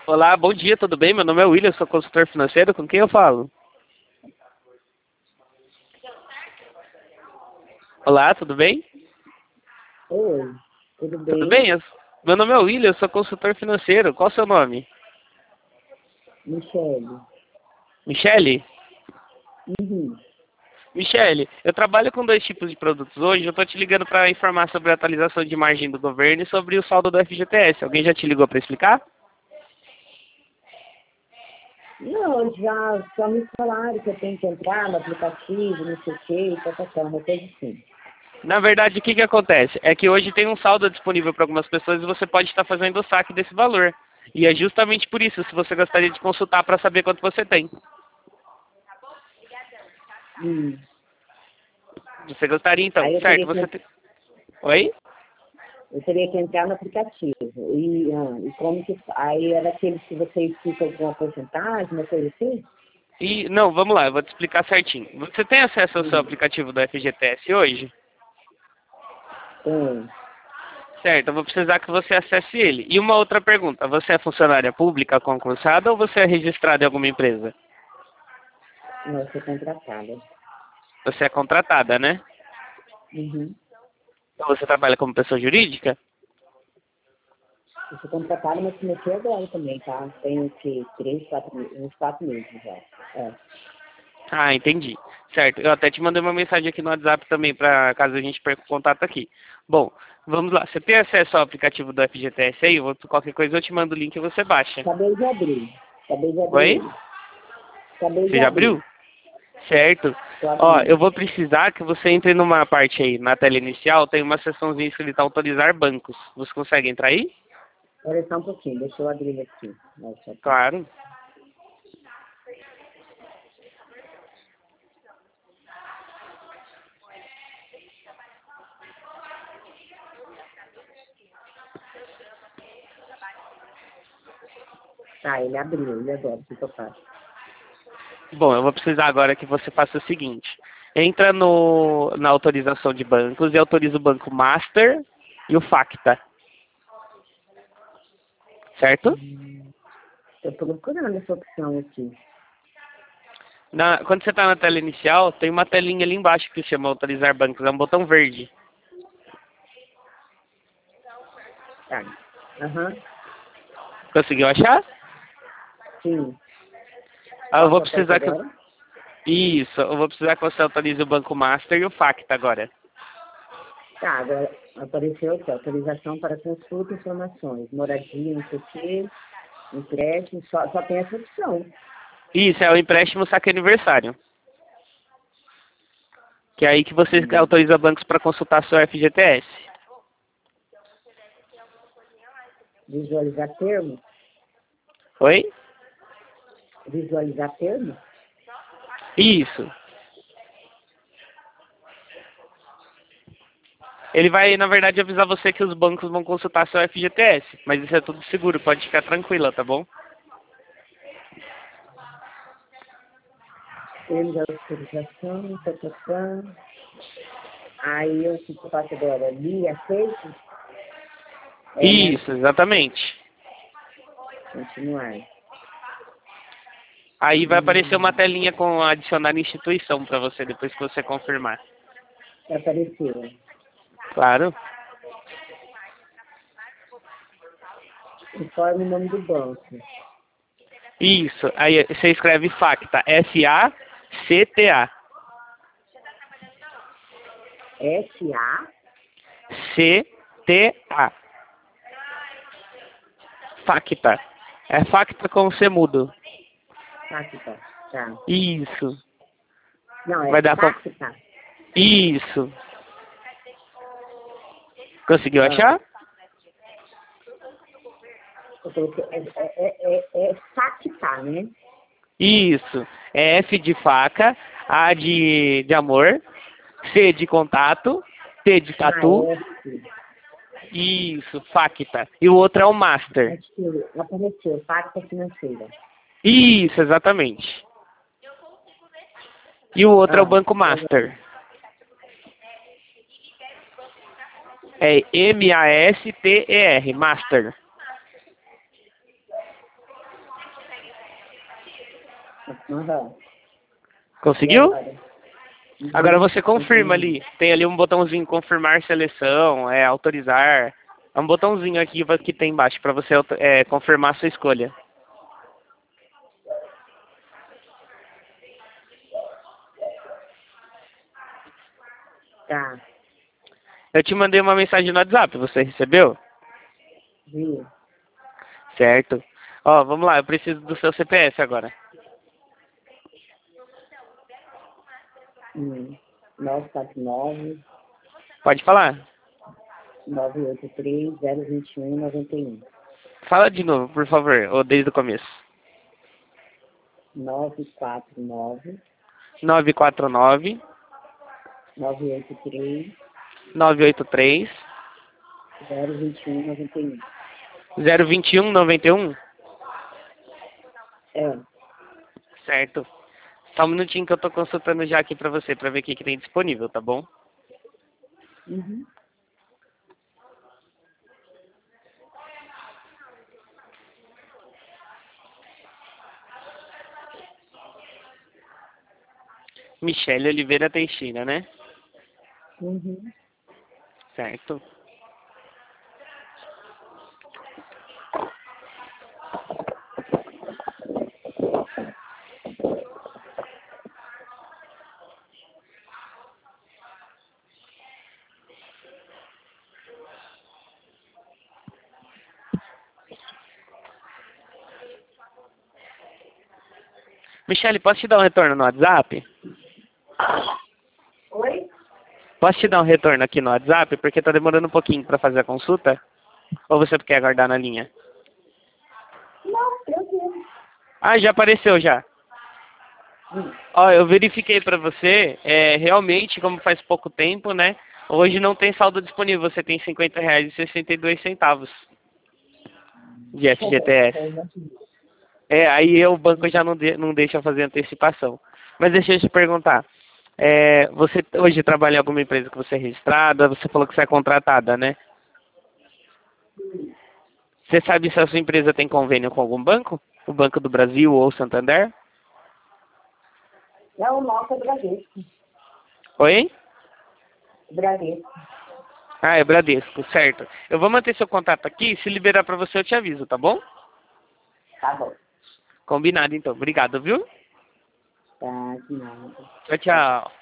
Olá, bom dia, tudo bem? Meu nome é William, sou consultor financeiro. Com quem eu falo? Olá, tudo bem? Oi, tudo Tudo bem? bem? Meu nome é William, sou consultor financeiro. Qual o seu nome? Michele. Michele? Uhum. Michele, eu trabalho com dois tipos de produtos hoje. Eu estou te ligando para informar sobre a atualização de margem do governo e sobre o saldo do FGTS. Alguém já te ligou para explicar? Não, já só me falaram que eu tenho que entrar no aplicativo, não sei o quê, uma coisa assim. Na verdade, o que acontece? É que hoje tem um saldo disponível para algumas pessoas e você pode estar fazendo o saque desse valor. E é justamente por isso, se você gostaria de consultar para saber quanto você tem. Hum. Você gostaria então? Aí Certo, você tem... Oi? eu teria que entrar no aplicativo. E como que. Aí era aquele que você explica alguma porcentagem, uma coisa assim? E, não, vamos lá, eu vou te explicar certinho. Você tem acesso ao seu Hum. aplicativo do FGTS hoje? Tem. Certo, eu vou precisar que você acesse ele. E uma outra pergunta, você é funcionária pública concursada ou você é registrada em alguma empresa? Não, eu sou contratada. Você é contratada, né? Uhum. Então você trabalha como pessoa jurídica? Eu sou contratada, mas comecei agora também, tá? Tenho que 3, 4 meses já. É. Ah, entendi. Certo, eu até te mandei uma mensagem aqui no WhatsApp também, para caso a gente perca o contato aqui. Bom, vamos lá. Você tem acesso ao aplicativo do FGTS aí? Qualquer coisa eu te mando o link e você baixa. Acabei de abrir. Acabei de abrir Oi? ele. Acabei Você de já abrir. abriu? Certo. Tô Ó, eu abrindo. vou precisar que você entre numa parte aí, na tela inicial, tem uma seçãozinha escrita autorizar bancos. Você consegue entrar aí? Espera só um pouquinho, deixa eu abrir aqui. Nossa, aqui. Claro. Tá, ele abriu, e agora? O que eu faço? Bom, eu vou precisar agora que você faça o seguinte. Entra na autorização de bancos e autoriza o banco Master e o Facta. Certo? Tô procurando essa opção aqui. Quando você está na tela inicial, tem uma telinha ali embaixo que chama autorizar bancos. É um botão verde. Tá. Aham. Conseguiu achar? Sim. Ah, eu Qual vou que eu aperto precisar que... agora? Isso, eu vou precisar que você autorize o banco Master e o Facta agora. Tá, agora apareceu aqui, autorização para consulta e informações. Moradia, não sei o quê, empréstimo, só tem essa opção. Isso, é o empréstimo saque aniversário. Que é aí que você Hum. autoriza bancos para consultar seu FGTS. Visualizar termo? Oi? Visualizar termo? Isso. Ele vai, na verdade, avisar você que os bancos vão consultar seu FGTS. Mas isso é tudo seguro, pode ficar tranquila, tá bom? Termo de autorização, tatatã. Aí eu, o que eu faço agora? Li, aceito? É, né? Isso, exatamente. Continuar. Aí vai aparecer uma Hum. telinha com adicionar instituição para você, depois que você confirmar. Apareceu. Claro. Informe o nome do banco. Isso. Aí você escreve FACTA. F-A-C-T-A. S-A? C-T-A. FACTA. É FACTA com C mudo. Tácita. Tá. Isso. Não, é Vai dar com... tácita. Isso. Conseguiu Ah, achar? eu coloquei, é facta, né? Isso. É F de faca, A de amor, C de contato, T de Ah, tatu. S. Isso, FACTA. E o outro é o Master. Acho que apareceu, facta financeira. Isso, exatamente. E o outro é o Ah, Banco e agora? Master. É M-A-S-T-E-R, Master. Aham. E Conseguiu? agora? Agora Uhum. você confirma Entendi. ali. Tem ali um botãozinho confirmar seleção, autorizar. É um botãozinho aqui que tem embaixo para você confirmar a sua escolha. Tá. Eu te mandei uma mensagem no WhatsApp, você recebeu? Vi. Certo. Ó, vamos lá, eu preciso do seu CPF agora. 949 Pode falar? 983 021 91. Fala de novo, por favor, ou desde o começo. 949 949 983 983 021 91. 021 91? É. Certo. Só um minutinho que eu tô consultando já aqui pra você, pra ver o que tem disponível, tá bom? Uhum. Michele Oliveira Teixeira, né? Uhum. Certo. Michele, posso te dar um retorno no WhatsApp? Oi? Posso te dar um retorno aqui no WhatsApp? Porque tá demorando um pouquinho pra fazer a consulta? Ou você quer aguardar na linha? Não, tranquilo. Ah, já apareceu já. Hum. Ó, eu verifiquei pra você, realmente, como faz pouco tempo, né? Hoje não tem saldo disponível, você tem R$ 50,62 de FGTS. Aí o banco já não deixa fazer antecipação. Mas deixa eu te perguntar, você hoje trabalha em alguma empresa que você é registrada? Você falou que você é contratada, né? Você sabe se a sua empresa tem convênio com algum banco? O Banco do Brasil ou o Santander? É o nosso Bradesco. Oi? Bradesco. Ah, é Bradesco, certo. Eu vou manter seu contato aqui, se liberar pra você eu te aviso, tá bom? Tá bom. Combinado então. Obrigado, viu? Tá, de nada. Tchau, Tchau, tchau. tchau.